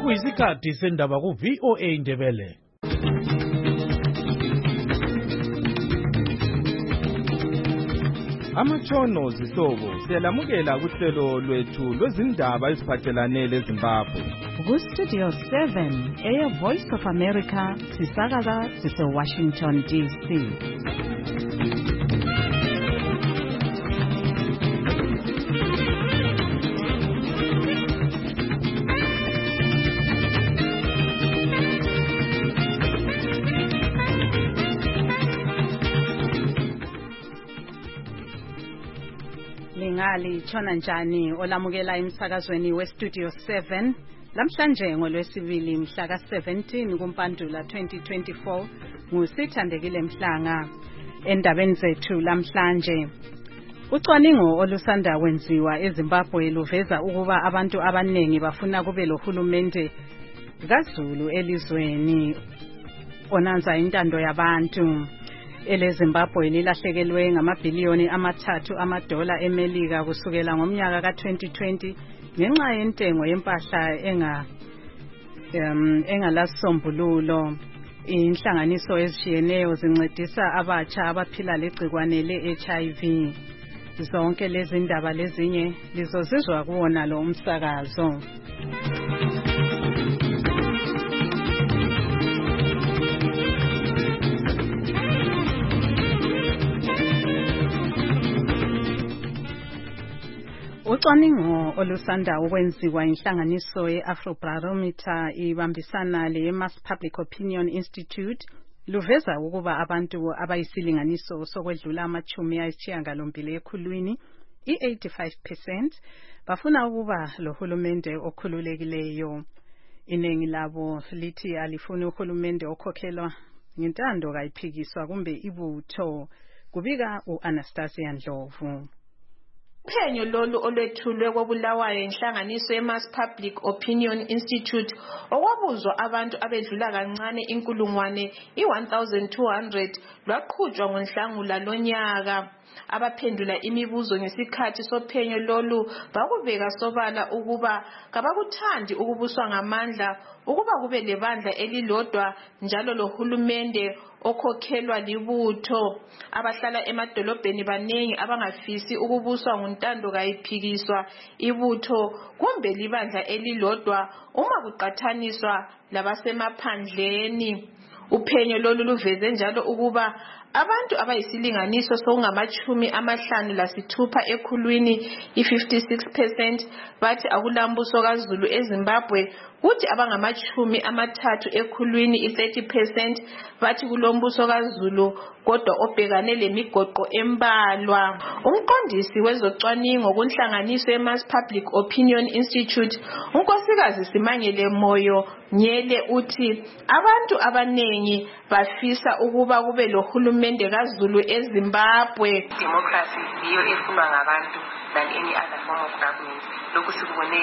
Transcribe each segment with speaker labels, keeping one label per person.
Speaker 1: sekuyisikhathi sendaba ku VOA Indebele.
Speaker 2: Amatshono zihlobo siyalamukela kuhlelo lwethu lwezindaba eziphathelane leZimbabwe.
Speaker 3: Ku-Studio 7 Air Voice of America sisakaza sise-Washington DC. Lingali chona njani olamukela emsakazweni weStudio 7 lamhlanje ngolwesibili mhla ka-17 kuMpandula 2024 ngusithandekile Mhlanga. Endabeni zethu lamhlanje, ucwaningo olusanda kwenziwa eZimbabwe luveza ukuba abantu abaningi bafuna kube lohulumende kaZulu elizweni onanza intando yabantu. EleZimbabwe lilahlekelwe ngamabhiliyoni amathathu amadola eMelika kusukela ngomnyaka ka-2020 ngenxa yentengo yempahla engalasombululo. Inhlanganiso ezishiyeneyo zincedisa abatsha abaphila legcikwane le-HIV. Zonke lezi ndaba lezinye lizozizwa kuwona lo umsakazo. Ucwaningo olusanda ukwenziwa inhlanganiso ye-Afrobarometer ibambisana le-Mass Public Opinion Institute luveza ukuba abantu abayisilinganiso sokwedlula ama-80 ekhulwini, i-85%, bafuna ukuba lohulumende okhululekileyo. Iningi labo lithi alifuni uhulumende okhokhelwa ngentando kayiphikiswa kumbe ibutho, kubika u-Anastasia Ndlovu.
Speaker 4: Uphenyo lolu olwethulwe kobulawayo inhlanganiso ye-Mass Public Opinion Institute okwabuzwa abantu abedlula kancane 1,200 lwaqhutshwa ngoNhlangula lonyaka. Abaphendula imibuzo ngesikhathi sophenyo lolu bakubeka sobala ukuba kabakuthandi ukubuswa ngamandla, ukuba kube lebandla elilodwa njalo lohulumende okhokhelwa libutho. Abahlala emadolobheni banengi abangafisi ukubuswa nguntando kayiphikiswa ibutho kumbe libandla elilodwa uma kuqathaniswa labasemaphandleni. Uphenyo lolu luveze njalo ukuba abantu abayisilinganiso sokungama-56 ekhulwini, i-56%, bathi akulambuso kaZulu eZimbabwe, kuthi abangama-30 ekhulwini, i-30%, bathi kulombuso kaZulu kodwa obhekane lemigoqo embalwa. Umqondisi wezocwaningo kunhlanganiso ye-Mass Public Opinion Institute, unkosikazi Simangele Moyo Nyele, uthi abantu abanengi bafisa ukuba kube lohulumende kaZulu eZimbabwe.
Speaker 5: Democracy yiyo efunwa ngabantu than any other form of government. Lokhu sikubone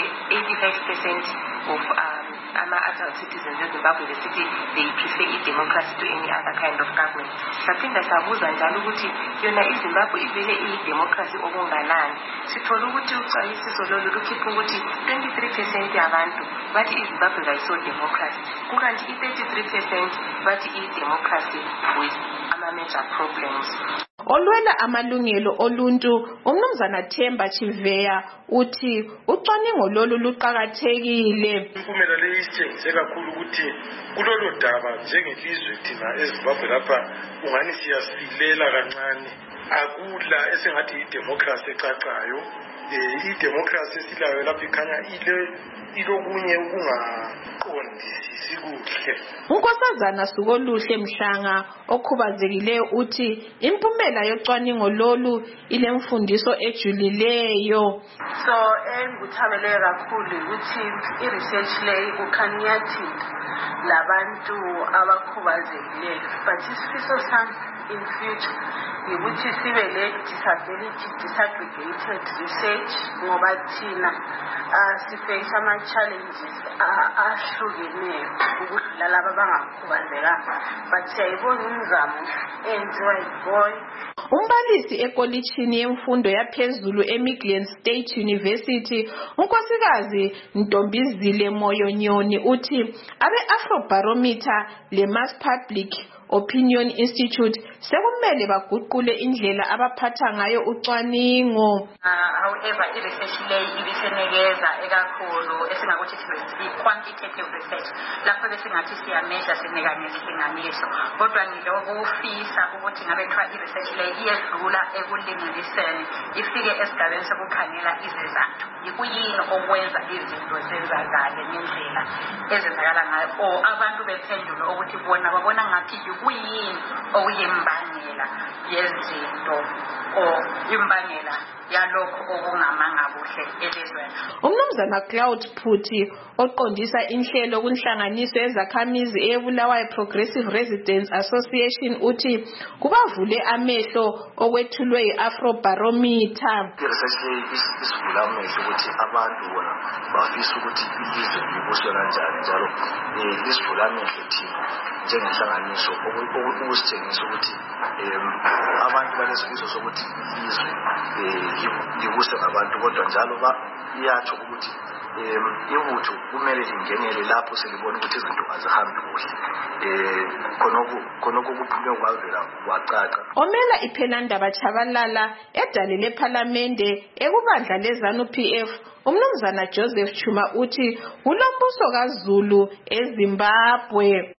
Speaker 5: 85% of adult citizens in Zimbabwe besithi they prefer democracy to any other kind of government. Saphinda sabuza njalo ukuthi yona iZimbabwe ivele iyi-democracy okunganani. Sithola ukuthi ucwayisiso lolu lukhipha ukuthi 23% yabantu bathi iZimbabwe kayiso democracy, kukanti i-33% bathi iyi-democracy with ama-major problems.
Speaker 4: Olwela amalungelo oluntu uMnumzana Themba Chiveya uthi ucwaningo lolu luqakathekile.
Speaker 6: Impumela le isitshengise kakhulu ukuthi kulolu daba njengelizwe thina eZimbabwe lapha ungani siyasilela kancane, akula esengathi idemocracy ecacayo. Idemocracy esilayo lapha ikhanya ilokunye ukungaqondisisi kuhle.
Speaker 4: Unkosazana Sukoluhle Mhlanga okhubazekileyo uthi impumela yocwaningo lolu ilemfundiso ejulileyo.
Speaker 5: So engikuthabele kakhulu ukuthi i-research le kukhanya yathi labantu abakhubazekileyo, but isifiso sami
Speaker 7: in future ukuthi sibe le disability disaggregated research ngoba thina siface ama-challenges ahlukeneyo ukudlula laba abangakhubazekanga but siyayibona imizamo enziwa yiboy.
Speaker 4: Umbalisi ekolitshini yemfundo yaphezulu eMidland State University, unkosikazi Ntombizile Moyonyoni uthi abe-Afrobarometer le-Mass Public Opinion Institute sekumele baguqule indlela abaphatha ngayo ucwaningo.
Speaker 7: However, i-research le ibisenikeza ekakhulu esingakuthi i-quantitative research lapho besingathi siyameasure sinika ngesilinganiso, kodwa ngilokufisa ukuthi ngabe kuthiwa i-research le iyedlula ekulinganiseni ifike esigabeni sokukhangela izizathu. Yikuyini okwenza izinto zenzakale ngendlela ezenzakala ngayo, or abantu bephendula ukuthi bona babona ngathi yikuyini okuyimbangela yezinto or imbangela yalokho okungamanga kuhle elizweni.
Speaker 4: Umnumzana Cloud Phuthi oqondisa inhlelo kunhlanganiso yezakhamizi eBulawayo Progressive Residents Association uthi kubavule amehlo okwethulwe yi-Afrobarometer.
Speaker 8: Isivula amehlo ukuthi abantu bona bafisa ukuthi ilizwe libuswe kanjani, njalo isivula amehlo thina njengenhlanganiso ukusitshengisa ukuthi abantu balesifiso sokuthi ilizwe libuswe ngabantu, kodwa njalo iyatsho ukuthi ibutho kumele lingenele lapho selibona ukuthi izinto azihambi kuhle. Khonokho kuphume kwavela kwacaca.
Speaker 4: Omela iPhelandaba Chabalala edale lePhalamende ekubandla leZANU-PF umnumzana Joseph Chuma uthi kulombuso kaZulu eZimbabwe.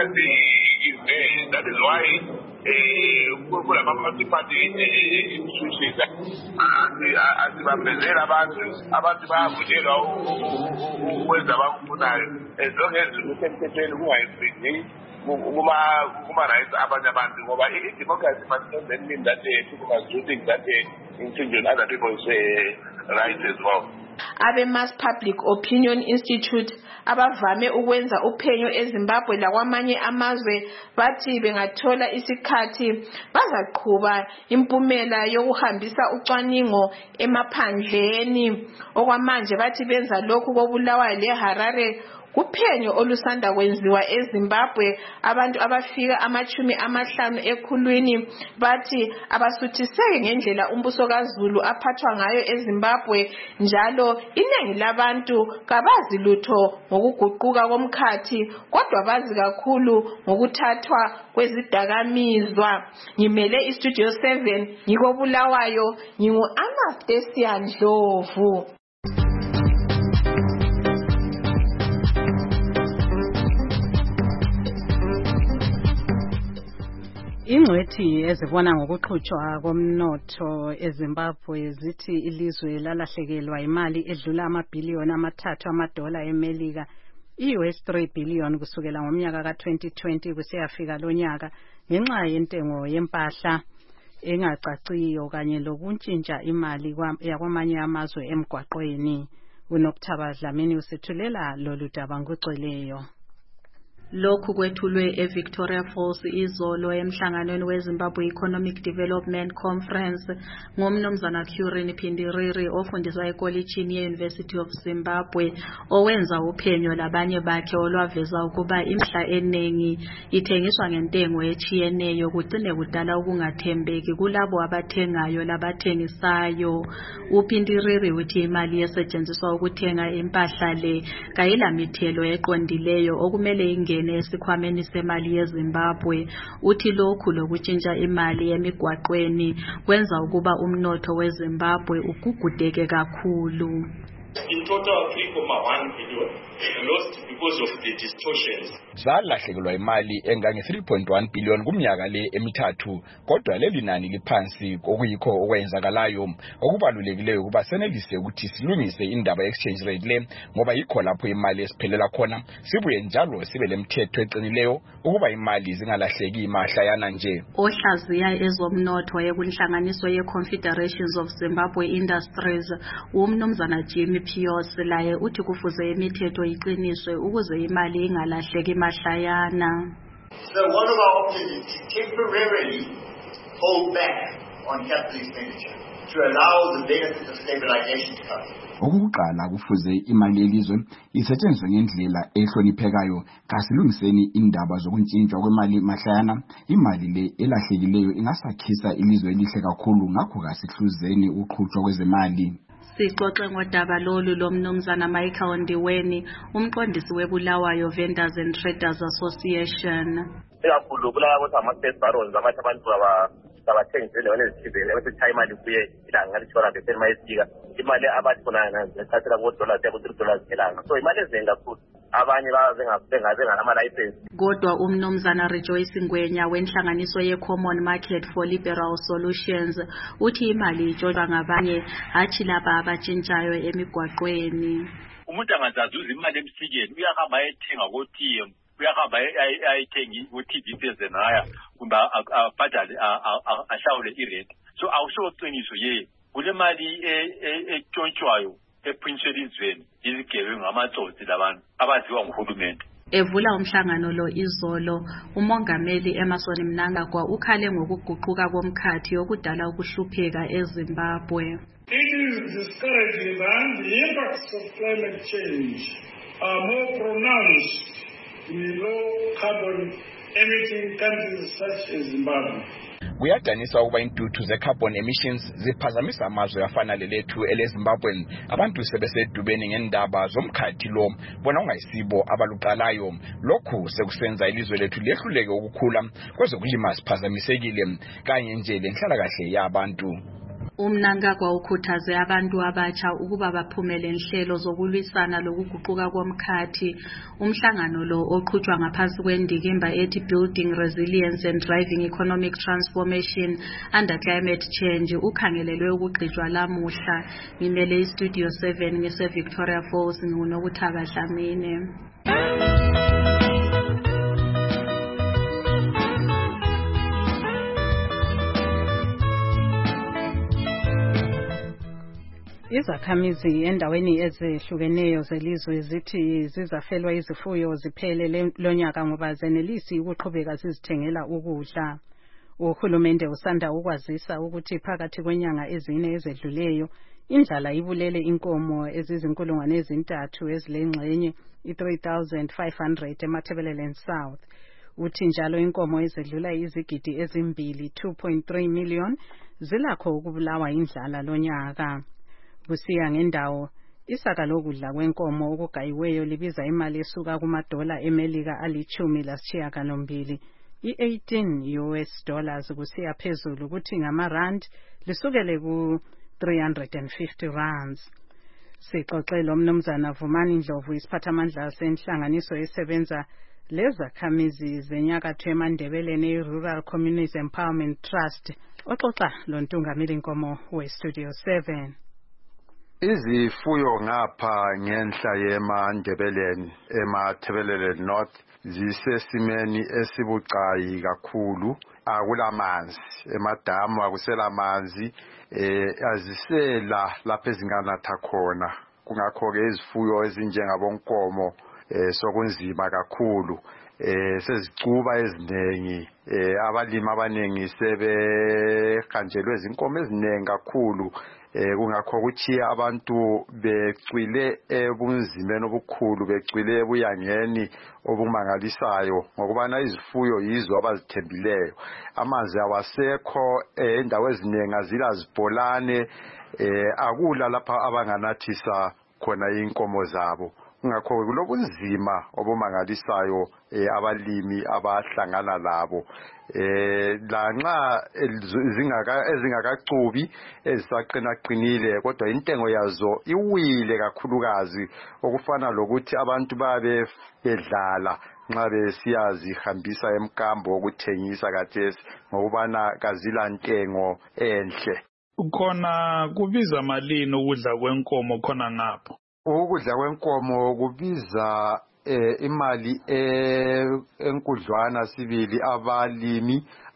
Speaker 9: That is why kulama-multi-party institutions asibambezela abantu bayavunyelwa ukwenza abakufunayo as long as kusemthethweni kungayifringi kuma-rights abanye abantu, ngoba i-democracy must not then mean that people must do things that infringe on other people's rights as well.
Speaker 4: Abe-Mass Public Opinion Institute abavame ukwenza uphenyo eZimbabwe lakwamanye amazwe bathi bengathola isikhathi bazaqhuba impumela yokuhambisa ucwaningo emaphandleni. Okwamanje bathi benza lokhu koBulawayo leHarare. Kuphenyo olusanda kwenziwa eZimbabwe abantu abafika 50 ekhulwini bathi abasuthiseke ngendlela umbuso kaZulu aphathwa ngayo eZimbabwe, njalo iningi labantu kabazi lutho ngokuguquka komkhathi kodwa bazi kakhulu ngokuthathwa kwezidakamizwa. Ngimele iStudio 7 ngikoBulawayo, ngingu-Anastasia Ndlovu.
Speaker 3: Ingcwethi ezibona ngokuqhutshwa komnotho eZimbabwe zithi ilizwe lalahlekelwa imali edlula amabhiliyoni $3 eMelika, US $3 billion kusukela ngomnyaka ka-2020 kusiyafika lonyaka ngenxa yentengo yempahla engacaciyo kanye lokuntshintsha imali yakwamanye amazwe emgwaqweni. UNokthaba Dlamini usethulela lolu daba ngokugcweleyo.
Speaker 10: Lokhu kwethulwe eVictoria Falls izolo emhlanganweni weZimbabwe Economic Development Conference ngomnumzana Currin Pindiriri ofundiswa ekolitshini ye-University of Zimbabwe, owenza uphenyo labanye bakhe olwaveza ukuba imihla eningi ithengiswa ngentengo etshiyeneyo kugcine kudala ukungathembeki kulabo abathengayo labathengisayo. UPindiriri uthi imali esetshenziswa ukuthenga impahla le kayilamithelo eqondileyo okumele ingene esikhwameni semali yeZimbabwe. Uthi lokhu lokutshintsha imali emigwaqweni kwenza ukuba umnotho weZimbabwe ugugudeke kakhulu.
Speaker 11: In total, 3.1 billion lost because of the distortions.
Speaker 2: Zalahlekelwa imali engange 3.1 billion kumnyaka le emithathu, kodwa leli nani liphansi okuyikho okwenzakalayo. Okubalulekileyo kuba senelise ukuthi silungise indaba exchange rate le, ngoba yikho lapho imali esiphelela khona, sibuye njalo sibe lemthetho eqinileyo ukuba imali zingalahleki imahlayana nje.
Speaker 10: Ohlaziya ezomnotho ekunhlanganiso ye-Confederations of Zimbabwe Industries, umnumzana Jimmy Pios laye uthi kufuze imithetho iqiniswe ukuze imali ingalahleki mahlayana.
Speaker 12: So one of our options is to temporarily hold back on capital expenditure to allow the benefits of stabilization to come.
Speaker 2: Okokuqala kufuze imali yelizwe isetshenziswe ngendlela ehloniphekayo kasilungiseni indaba zokuntshintshwa kwemali mahlayana. Imali le elahlekileyo ingasakhisa ilizwe elihle kakhulu, ngakho kasihluzeni uqhutshwa kwezemali.
Speaker 10: Sixoxe ngodaba lolu lomnumzana Michael Ndiweni, umqondisi weBulawayo Vendors and Traders Association.
Speaker 13: Ekakhulu Bulawayo ukuthi ama-first barons abathi abantu abathengisile endaweni ezithizeni ebesithi imali kuye ilanga ngalithola beseni mayifika imali abathi khona ngethathela $4 $3 ngelanga. So imali ezinengi kakhulu abanye benganama-license.
Speaker 10: Kodwa umnumzana Rejoice Ngwenya wenhlanganiso ye-Common Market for Liberal Solutions uthi imali itshontshwa ngabanye hathi laba abatshintshayo emigwaqweni.
Speaker 14: Umuntu angazazuza imali emsikeni uyahamba ayethenga koTM, uyahamba ayethengi ku-TVP ezenaya kumbe abhadale ahlawule irent. So awusho qiniso ye kule mali etshontshwayo ephinyiswe elizweni izigebengu ngamatsotsi labantu abaziwa nguhulumende.
Speaker 10: Evula umhlangano lo izolo, umongameli Emmerson Mnangagwa ukhale ngokuguquka komkhathi okudala ukuhlupheka eZimbabwe.
Speaker 15: It is discouraging that the impacts of climate change are more pronounced in low carbon emitting countries such as Zimbabwe.
Speaker 2: Kuyadanisa ukuba intuthu ze-carbon emissions ziphazamisa amazwe afana lelethu eleZimbabwe. Abantu sebesedubeni ngendaba zomkhathi lo bona ungayisibo abaluqalayo. Lokhu sekusenza ilizwe lethu lehluleke ukukhula kwezokulima siphazamisekile kanye nje lenhlalakahle yabantu.
Speaker 10: Umnangagwa ukhuthaze abantu abatsha ukuba baphumele inhlelo zokulwisana lokuguquka komkhathi. Umhlangano lo oqhutshwa ngaphansi kwendikimba ethi Building Resilience and Driving Economic Transformation under Climate Change ukhangelelwe ukugqitshwa lamuhla. Ngimele iStudio 7 ngise-Victoria Falls nguNokuthaka Dlamini.
Speaker 3: Izakhamizi endaweni ezehlukeneyo zelizwe zithi zizafelwa izifuyo ziphele lonyaka ngoba zenelisi ukuqhubeka zizithengela ukudla. Uhulumende usanda ukwazisa ukuthi phakathi kwenyanga ezine ezedluleyo indlala ibulele inkomo ezizinkulungwane ezintathu ezilengxenye i-3,500 eMatabeleland South. Uthi njalo inkomo ezedlula izigidi ezimbili 2.3 million zilakho ukubulawa indlala lonyaka. Kusiya ngendawo, isaka lokudla kwenkomo okugayiweyo libiza imali esuka kumadola eMelika ali-10.8 i-$18 kusiya phezulu ukuthi ngamarand lisukele ku-R350. Sixoxe lomnumzana Vumani Ndlovu isiphathamandla senhlanganiso esebenza lezakhamizi zenyakatho eMandebeleni e-Rural Communities Empowerment Trust oxoxa lontungameli inkomo we-Studio 7.
Speaker 16: Izifuyo ngapha ngenhla yeMandebeleni eMatabeleland North zisesimeni esibucayi kakhulu. Akulamanzi emadamu, akuselamanzi, azisela lapha ezinganatha khona. Kungakho ke izifuyo ezinjengabonkomo sokunzima kakhulu. Sezicuba eziningi, abalimi abaningi sebehanjelwe izinkomo eziningi kakhulu. Kungakho kuthi abantu becwile ebunzimeni obukhulu, becwile ebuyangeni obumangalisayo ngokubana izifuyo yizo abazithembileyo. Amanzi awasekho, indawo eziningi azila zibholane, akula lapha abanganathisa khona inkomo zabo. Ngakho kulobunzima obumangalisayo abalimi abahlangana labo. Lanxa ezingakacubi ezisaqinaqinile kodwa intengo yazo iwile kakhulukazi, okufana lokuthi abantu babe bedlala nxa besiyazihambisa emkambo okuthengisa kathesi ngokubana kazila ntengo enhle.
Speaker 15: Khona kubiza malini ukudla kwenkomo khona ngapho?
Speaker 16: Ukudla kwenkomo kubiza imali enkudlwana sibili abalimi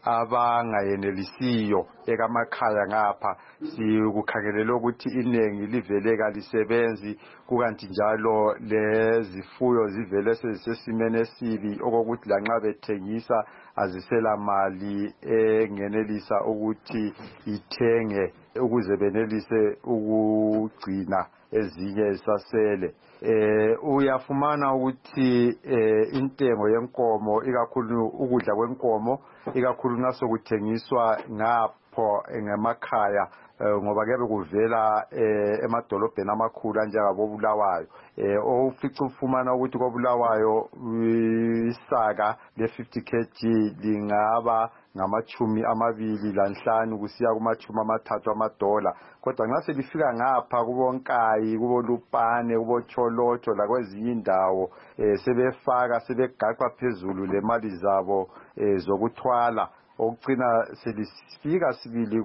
Speaker 16: abangayenelisiyo ekamakhaya ngapha sikukhangelela ukuthi iningi liveleka lisebenzi kukanti njalo lezifuyo zivele sezisesimene esibi okokuthi lanxa bethengisa azisela mali engenelisa ukuthi ithenge ukuze benelise ukugcina ezinye esasele. Uyafumana ukuthi intengo yenkomo ikakhulu ukudla kwenkomo ikakhulu naso kuthengiswa ngapho ngemakhaya ngoba kube kuvela emadolobheni amakhulu anjengabo Bulawayo. Ofica ufumana ukuthi koBulawayo isaka le50 kg lingaba ngama-25 kusiya kuma-30 kodwa nxa selifika ngapha kubonkayi kubolupane kubocholotsho lakwezinye indawo sebefaka sebegaqa phezulu lemali zabo zokuthwala okucina selifika sibili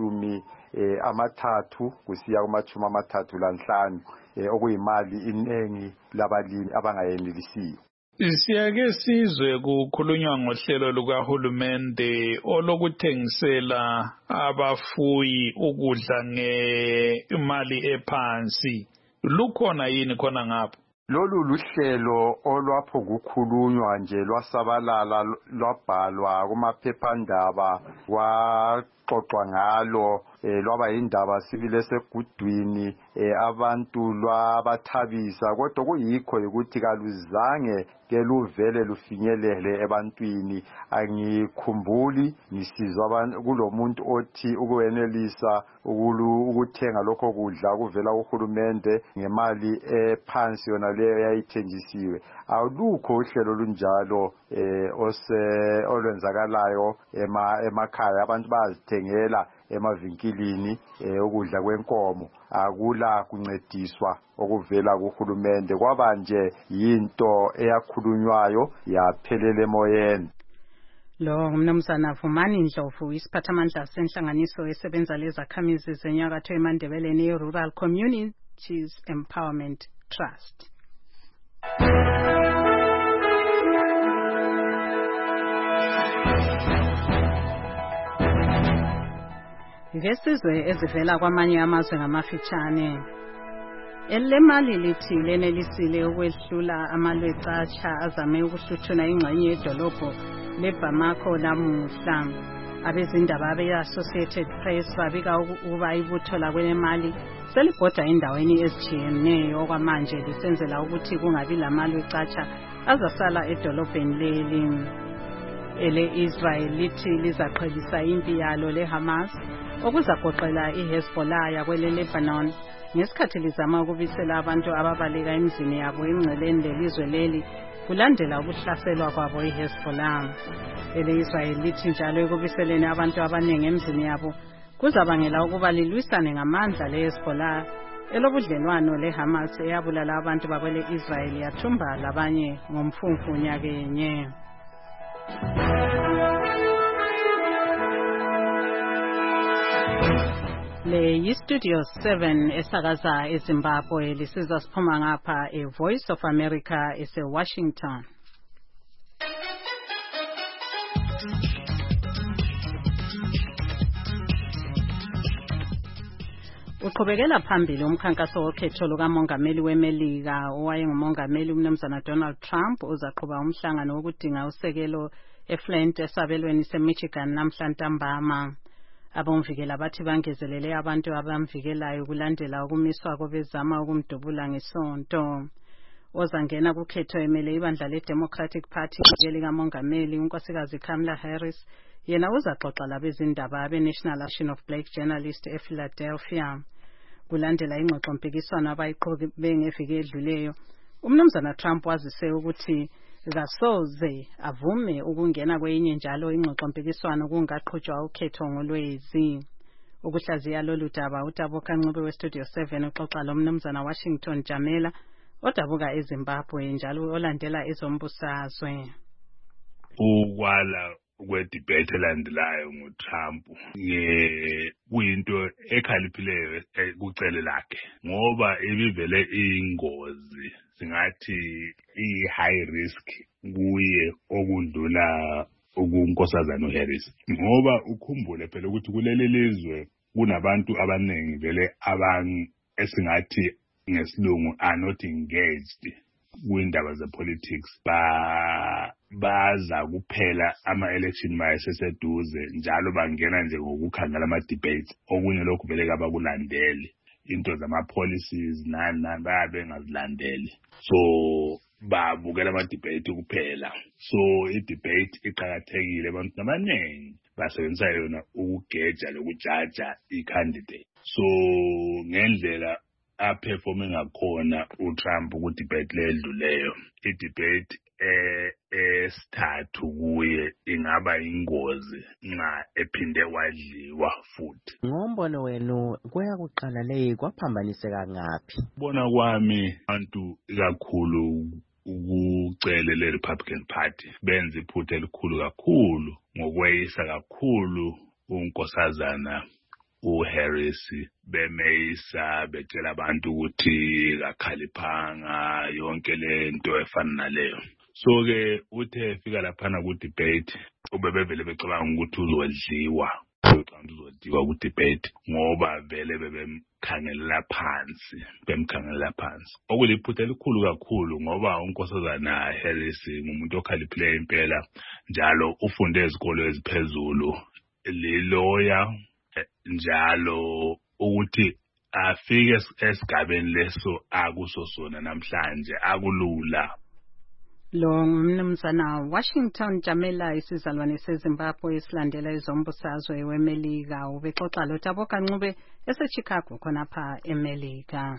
Speaker 16: kuma-30 kusiya kuma-35 okuyimali inengi labalimi abangayenelisiyo.
Speaker 17: Siyake sizwe kukhulunywa ngohlelo lukahulumende olokuthengisela abafuyi ukudla ngemali ephansi. Lukhona yini khona ngapho?
Speaker 16: Lolu luhlelo olwapho kukhulunywa nje lwasabalala lwabhalwa kumaphephandaba kwaxoxwa ngalo lwaba indaba sibile segudwini abantu lwabathabisa kodwa kuyikho ukuthi kaluzange keluvele lufinyelele ebantwini. Angikhumbuli ngisizwa kulomuntu othi ukwenelisa ukuthenga lokho kudla kuvela kuhulumende ngemali ephansi yona leyo yayithenjisiwe. Alukho uhlelo lunjalo olwenzakalayo emakhaya. Abantu bayazithengela emavinkilini ukudla kwenkomo. Akula kuncediswa okuvela kuhulumende kwaba nje yinto eyakhulunywayo yaphelela emoyeni.
Speaker 3: Lo ngumnumzana Vumani Ndlovu isiphathamandla senhlanganiso esebenza lezakhamizi zenyakatho eMandebeleni ye-Rural Communities Empowerment Trust. Ngesizwe ezivela kwamanye amazwe ngamafitshane. Elemali lithi lenelisile ukwehlula amalwecatsha azame ukuhluthuna ingxenye yedolobho leBamako namuhla. Abezindaba abe-Associated Press babika ukuba ibutho lakwelemali selibhoda endaweni ezitshiyeneyo okwamanje lisenzela ukuthi kungabi lamalwecatsha azasala edolobheni leli. Ele-Israel lithi lizaqhelisa impi yalo leHamas okuzagoqela iHezbollah yakwele-Lebanon ngesikhathi lizama ukubisela abantu ababaleka emizini yabo emngceleni lelizwe leli kulandela ukuhlaselwa kwabo iHezbollah. Ele-Israel lithi njalo ekubiseleni abantu abaningi emizini yabo kuzabangela ukuba lilwisane ngamandla leHezbollah elobudlelwano leHamas eyabulala abantu bakwele-Israel yathumba labanye ngomfumfu nyakenye. Le yiStudio 7 esakaza eZimbabwe lisiza siphuma ngapha eVoice of America eseWashington. Uqhubekela phambili umkhankaso wokhetho lukamongameli weMelika owayengumongameli uMnumzana Donald Trump uzaqhuba umhlangano wokudinga usekelo eFlint esabelweni seMichigan namhla ntambama. Abomvikela bathi bangezelele abantu abamvikelayo kulandela ukumiswa kobezama ukumdubula ngesonto. Ozangena kukhetho emele ibandla leDemocratic Party likamongameli unkosikazi Kamala Harris yena uzaxoxa labezindaba abeNational Association of Black Journalists ePhiladelphia. Kulandela ingxoxo mpikiswano abayiqhube ngeviki edluleyo, uMnumzana Trump wazise ukuthi kasoze avume ukungena kwenye njalo ingxoxo mpikiswano kungaqhutshwa ukhetho ngolwezi. Ukuhlaziya lolu daba uTabuka Ncube weStudio 7 uxoxa loMnumzana Washington Jamela odabuka eZimbabwe njalo olandela ezombusazwe.
Speaker 18: Ukwala kwedebate elandelayo ngoTrump kuyinto ekhaliphileyo kucele lakhe ngoba ibivele ingozi singathi i-high risk kuye okudlula ukunkosazana uHarris, ngoba ukhumbule phela ukuthi kuleli lizwe kunabantu abaningi vele esingathi ngesilungu are not engaged kwindaba zepolitics, baza kuphela ama-election mayeseseduze njalo bangena nje ngokukhangela ama-debates, okunye lokhu vele kabakulandeli into zama-policies nani bayabe bengazilandeli, so babukela ama-debate kuphela. So i-debate iqakathekile, abantu abaningi basebenzisa yona ukugeja lokujaja i-candidate. So ngendlela aperforme ngakhona uTrump ku-debate ledluleyo, i-debate esithathu kuye ingaba ingozi nxa ephinde wadliwa futhi.
Speaker 19: Ngombono wenu kuyakuqala leyi kwaphambaniseka ngaphi?
Speaker 18: Bona kwami abantu kakhulu ukucele le-Republican Party benza iphutha elikhulu kakhulu ngokweyisa kakhulu unkosazana uHarris, bemeyisa betshela abantu ukuthi kakhaliphanga yonke lento efana naleyo. So ke uthe fika laphana ku-debate ubebevele becabanga ukuthi uzodliwa ku-debate ngoba vele bemkhangelela phansi. Okuliphutha elikhulu kakhulu ngoba unkosazana Harris ngumuntu okhaliphileyo impela, njalo ufunde ezikolo eziphezulu, liloya, njalo ukuthi afike esigabeni leso akuso sona namhlanje akulula.
Speaker 3: Lo ngumnumzana Washington Jamela, isizalwane seZimbabwe esilandela izombusazwe weMelika, ubexoxa lo Thabo Kancube eseChicago khonapha eMelika.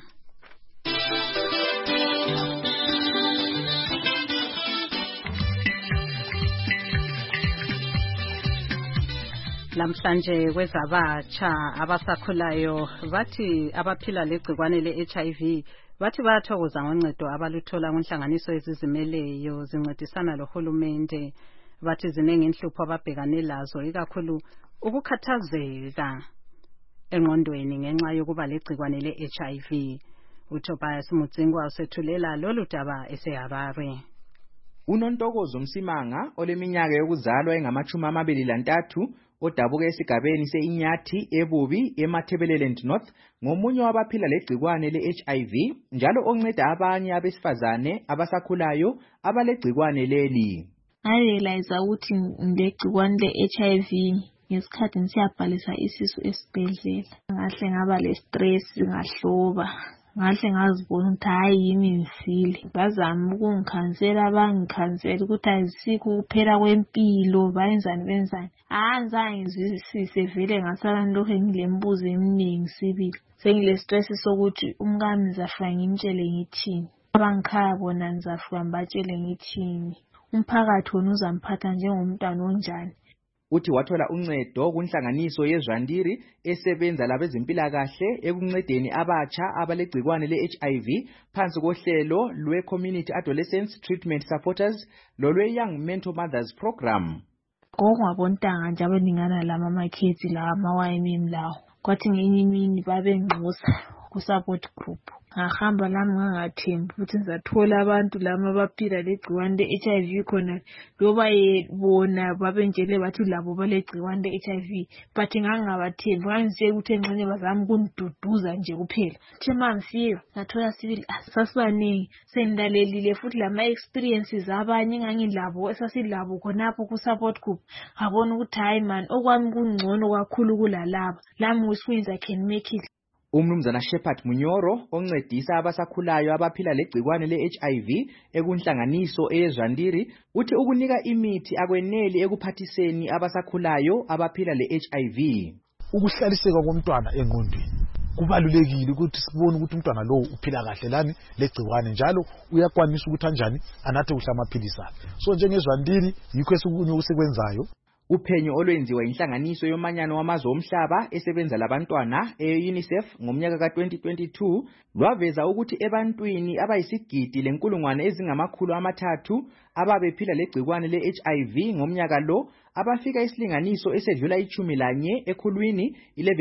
Speaker 3: Lamhlanje kwezabatsha abasakhulayo bathi abaphila legcikwane le-HIV bathi bayathokoza ngoncedo abaluthola kunhlanganiso ezizimeleyo zincedisana lohulumende. Bathi ziningi inhlupho ababhekane lazo, ikakhulu ukukhathazeka engqondweni ngenxa yokuba legcikwane le-HIV. uTobias Mudzingwa usethulela lolu daba eseHarare.
Speaker 20: UNontokozo Msimanga oleminyaka yokuzalwa engama-23 odabuka esigabeni se-Inyathi ebubi eMathebeleland North ngomunye wabaphila legcikwane le-HIV njalo onceda abanye abesifazane abasakhulayo abalegcikwane leli.
Speaker 21: Ngarealize ukuthi ngilegcikwane le-HIV ngesikhathi ngisiyabhalisa isisu esibhedlela. Ngahle ngaba le-stress, ngahloba. Ngahle ngazibona ukuthi hayi yimi ngifile. Bazama ukungikhansela, bangikhansela ukuthi ayisikho ukuphela kwempilo, benzani. Angizange ngizwisise vele, ngasala ngilokhu ngilembuzo eminingi sibili. Sengile-stress sokuthi umkami ngizafika ngimtshele ngithini. Abangikhaya bona ngizafika ngibatshele ngithini. Umphakathi wona uzamphatha njengomntwana onjani.
Speaker 20: Uthi wathola uncedo kunhlanganiso yeZwandiri esebenza labezempilakahle ekuncedeni abatsha abalegcikwane le-HIV phansi kohlelo lwe-Community Adolescents Treatment Supporters lolwe-Young Mentor Mothers Program.
Speaker 21: Ngokungabontanga nje abaningana lama makhethi lawa ama-YMM lawo. Kwathi ngenye imini babengxosa ku-support group. Ngahamba lami ngangathembi ukuthi ngizathola abantu lama abaphila legcikwane le-HIV khona, loba bona babentshele bathi labo balegcikwane le-HIV, but ngangabathembi. Ngangisiye ukuthi engxenye bazama ukungiduduza nje kuphela. Kuthe mangifika ngathola sibili sasibaningi, sengilalelile futhi lama-experiences abanye ngangilabo esasilabo khonapho ku-support group. Ngabona ukuthi hayi man, okwami kungcono kakhulu kulalaba. Lami which means I can make it.
Speaker 20: Umnumzana Shepherd Munyoro oncedisa abasakhulayo abaphila legcikwane le-HIV ekunhlanganiso eyeZwandiri uthi ukunika imithi akweneli ekuphathiseni abasakhulayo abaphila le-HIV.
Speaker 1: Ukuhlaliseka komntwana engqondweni kubalulekile ukuthi sibone ukuthi umntwana lo uphila kahle lani legcikwane njalo uyakwanisa ukuthi kanjani anathe kuhle amaphilisi akhe. So njengeZwandiri yikho esikunye okusekwenzayo.
Speaker 20: Uphenyo olwenziwa inhlanganiso yomanyano wamazwe omhlaba esebenza labantwana e-UNICEF ngomnyaka ka-2022 lwaveza ukuthi ebantwini abayisigidi lenkulungwane ezingama-300 ababephila legcikwane le-HIV ngomnyaka lo, abafika isilinganiso esedlula 11 ekhulwini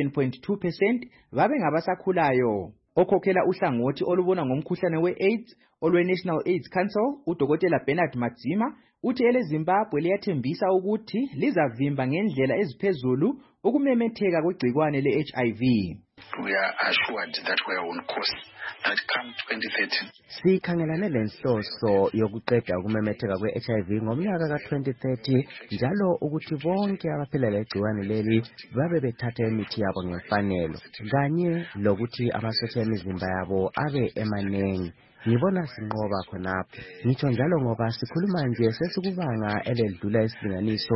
Speaker 20: 11.2% babengabasakhulayo. Okhokhela uhlangothi olubona ngomkhuhlane we-AIDS olwe-National AIDS Council, uDokotela Bernard Madzima uthi eleZimbabwe liyathembisa ukuthi lizavimba ngendlela eziphezulu ukumemetheka kwegcikwane le-HIV.
Speaker 6: We are assured that we are on course that come 2030.
Speaker 19: Sikhangelane lenhloso yokuqeda ukumemetheka kwe-HIV ngomnyaka ka-2030 njalo ukuthi bonke abaphila legciwane leli babe bethatha imithi yabo ngemfanelo kanye lokuthi amasosha emizimba yabo abe emanengi. Ngibona sinqoba khonapho. Ngitsho njalo ngoba sikhuluma nje sesikubanga eledlula isilinganiso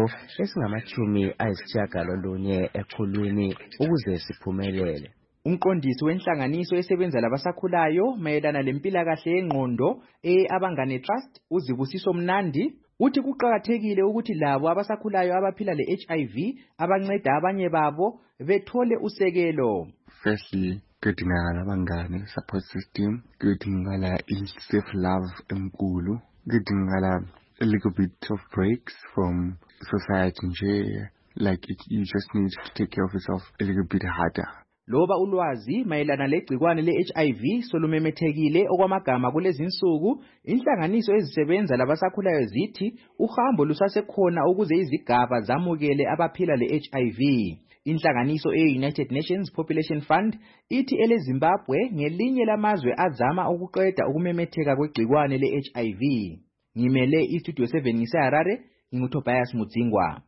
Speaker 19: esingama-90 ekhulwini ukuze siphumelele.
Speaker 20: Umqondisi wenhlanganiso esebenza labasakhulayo mayelana lempilakahle yengqondo abangane trust uZibusiso Mnandi uthi kuqakathekile ukuthi labo abasakhulayo abaphila le-HIV abanceda abanye babo bethole usekelo.
Speaker 22: Firstly, kudingakala abangane support system, kudingakala self love enkulu, kudingakala a little bit of breaks from society nje, like you just need to take care of yourself a little bit harder.
Speaker 20: Loba ulwazi mayelana legcikwane le-HIV solumemethekile okwamagama kulezinsuku, inhlanganiso ezisebenza labasakhulayo zithi uhambo lusasekhona ukuze izigaba zamukele abaphila le-HIV. Inhlanganiso e-United Nations Population Fund ithi eleZimbabwe ngelinye lamazwe azama ukuqeda ukumemetheka kwegcikwane le-HIV. Ngimele iStudio 7 ngiseHarare, nginguTobias Mudzingwa.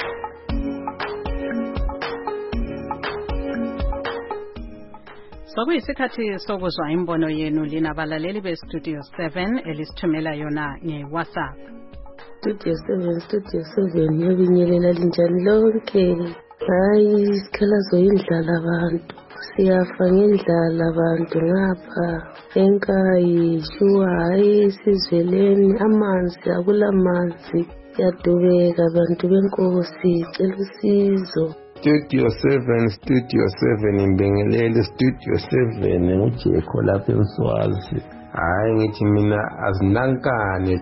Speaker 3: Sokuyisikhathi sokuzwa imbono yenu lina balaleli beStudio 7 elisithumela yona ngeWhatsApp.
Speaker 23: Studio 7 yabinyelela linjani lonke. Hayi isikhalazo yindlala abantu. Siyafa ngendlala abantu ngapha. Enkayi shuwa hayi sizweleni amanzi akulamanzi. Yadubeka abantu benkosi cela usizo.
Speaker 24: Studio 7 imbingelele Studio 7 ngujekho lapha eMswazi. Hayi ngithi mina azinankane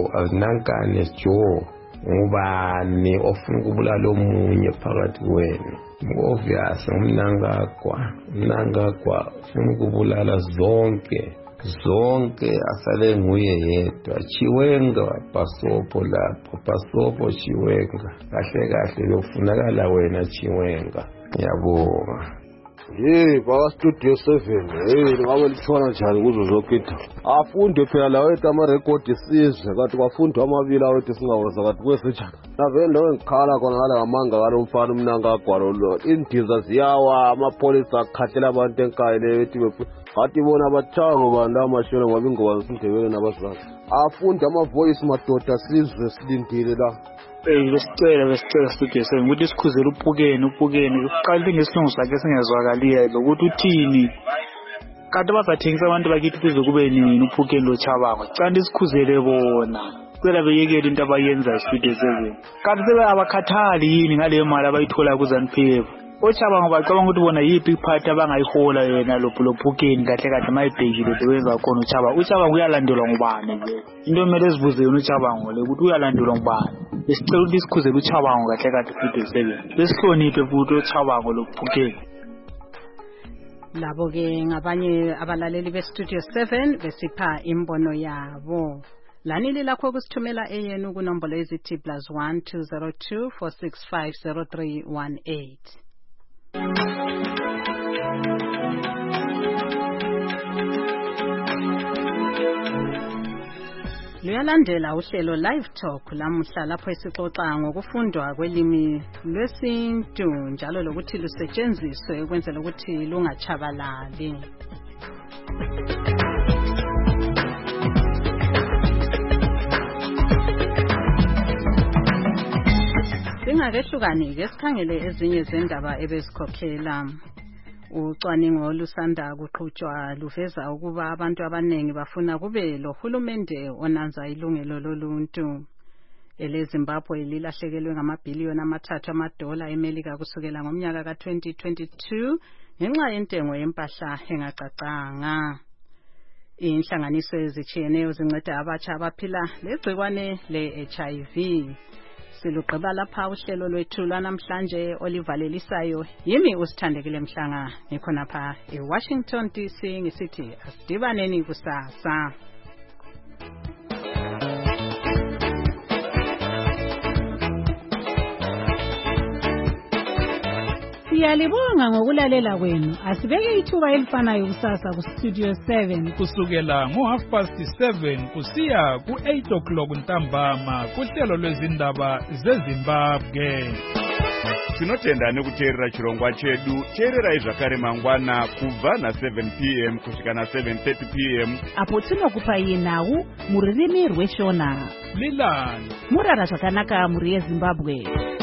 Speaker 24: Joe ngubani ofuna ukubulala omunye phakathi kwenu. Obvious umnangagwa ufuna ukubulala zonke asale nguye yedwa. Chiwenga Pasopo lapho, Pasopo Chiwenga kahle lokufunakala wena Chiwenga. Ngiyabonga.
Speaker 25: Baba Studio 7 ngabe litshona njani kuzo zonke into. Afunde phela lawo amarekhodi sizwe kanti kwafundwa amabili awethu singawaza kanti kwesenjani. Navele ngikhala khona ngale ngamanga kalomfana umnangagwa lo. Indiza ziyawa amapolisa akhathela abantu enkayi lethi ngathi bona bathango bantu amashelo ngoba ingoba zindebele nabazazi. Afunde amavoice madoda sizwe silindile la.
Speaker 26: Besicela Studio 7 ukuthi sikhuzele uphukeni uqala ngesilungu sakhe singezwakaliye lokuthi uthini kanti bazathengisa abantu bakithi kuze kube nini uphukeni loChabango kanti sikhuzele bona cela beyekele into abayenza Studio 7 kanti sebe abakhathali yini ngale mali abayithola kuZANU-PF. oChabango bacabanga ukuthi bona yiphi iphathi abangayihola yena lophukeni kahle mayibhekile bewenza khona uChabango uyalandelwa ngubani nje into emele sibuze yona uChabango le ukuthi uyalandelwa ngubani. Besicela ukuthi sikhuzele uChabango kahle Studio 7 besihloniphe futhi uChabango lophukeni.
Speaker 3: Labo ke ngabanye abalaleli beStudio 7 besipha imbono yabo. Lanili lakho kusithumela eyenu kunombolo ezithi +1 202 465 0318. Luyalandela uhlelo Live Talk lamuhla lapho esixoxa ngokufundwa kwelimi lwesintu njalo lokuthi lusetshenziswe ukwenzela ukuthi lungachabalali. Singakehlukani ke sikhangele ezinye zendaba ebesikhokhela. Ucwaningo olusanda kuqhutshwa luveza ukuba abantu abanengi bafuna kube lohulumende onanza ilungelo loluntu. EleZimbabwe lilahlekelwe ngamabhiliyoni $3 eMelika kusukela ngomnyaka ka-2022 ngenxa yentengo yempahla engacacanga. Inhlanganiso ezitshiyeneyo zinceda abatsha abaphila legcikwane le-HIV. Silugqiba lapha uhlelo lwethu lwanamhlanje olivalelisayo yimi uSithandekile Mhlanga ngikhonapha eWashington DC ngisithi asidibaneni kusasa.
Speaker 4: Siyalibonga ngokulalela kwenu. Asibeke ithuba elifanayo kusasa ku-Studio 7
Speaker 17: kusukela ngo7:30 kusiya ku8 ntambama kuhlelo lwezindaba zeZimbabwe.
Speaker 5: Tinotenda nekuteerera chirongwa chedu. Teererai zvakare mangwana kubva na7 p.m. kusvika na7:30 p.m.
Speaker 7: apo tinokupai nhau muririmi rweshona.
Speaker 17: Lilani
Speaker 7: murara zvakanaka muri yeZimbabwe.